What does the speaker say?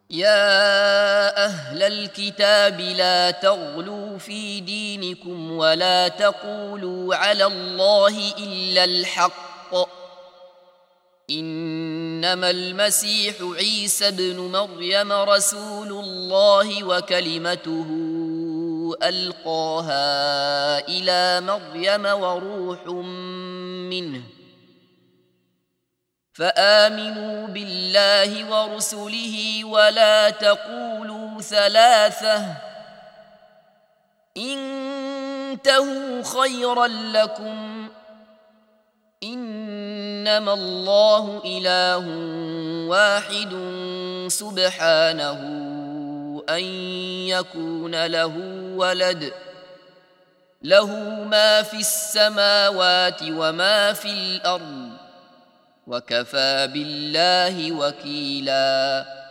يا أهل الكتاب لا تغلوا في دينكم ولا تقولوا على الله إلا الحق، إنما المسيح عيسى ابن مريم رسول الله وكلمته ألقاها إلى مريم وروح منه، فآمنوا بالله ورسله ولا تقولوا ثلاثة، انتهوا خيرا لكم، إنما الله إله واحد سبحانه أن يكون له ولد، له ما في السماوات وما في الأرض، وكفى بالله وكيلا.